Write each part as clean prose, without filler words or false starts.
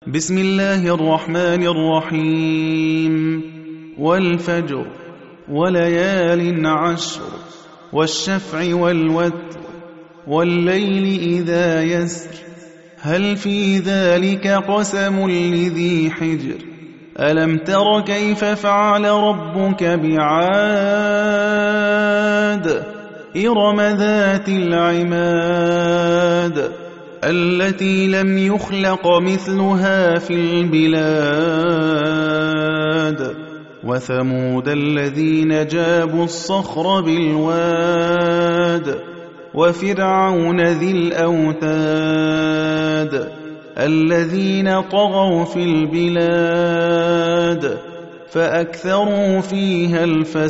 بسم الله الرحمن الرحيم والفجر وليال عشر والشفع والوتر والليل إذا يسر هل في ذلك قسم لذي حجر ألم تر كيف فعل ربك بعاد إرم ذات العماد التي لم يخلق مثلها في البلاد وثمود الذين جابوا الصخر بالواد وفرعون ذي الأوتاد الذين طغوا في البلاد فأكثروا فيها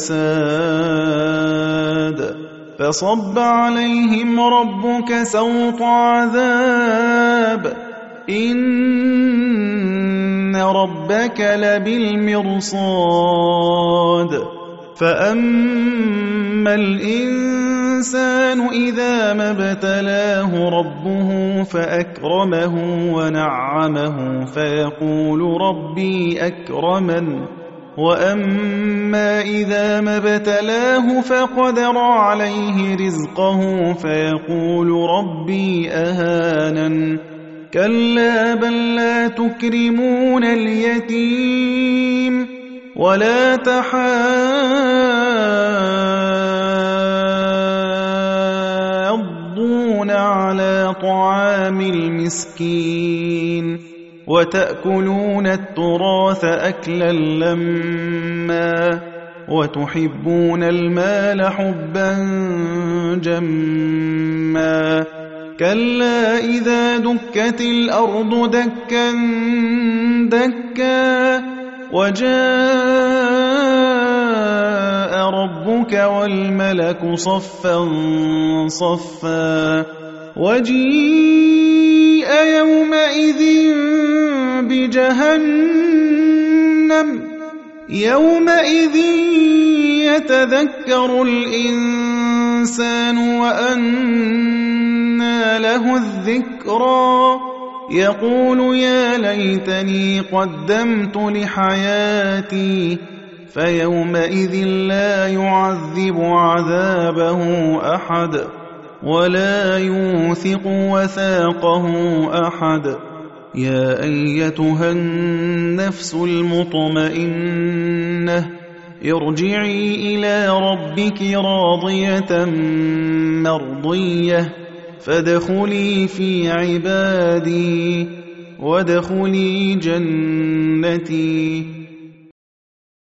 الفساد فصب عليهم ربك سوط عذاب إن ربك لبالمرصاد فأما الإنسان إذا ما ابتلاه ربه فأكرمه ونعمه فيقول ربي أكرمن وأما إذا ما ابتلاه فقدر عليه رزقه فيقول ربي أهانن كلا بل لا تكرمون اليتيم ولا تحاضون على طعام المسكين وتأكلون التراث أكلا لما وتحبون المال حبا جما كلا إذا دكت الأرض دكا دكا وجاء ربك والملك صفا صفا وجيء يومئذ بجهنم يومئذ يتذكر الإنسان وأنى له الذكرى يقول يا ليتني قدمت لحياتي فيومئذ لا يعذب عذابه أحد ولا يوثق وثاقه أحد يا أيتها النفس المطمئنة ارجعي إلى ربك راضية مرضية فادخلي في عبادي وادخلي جنتي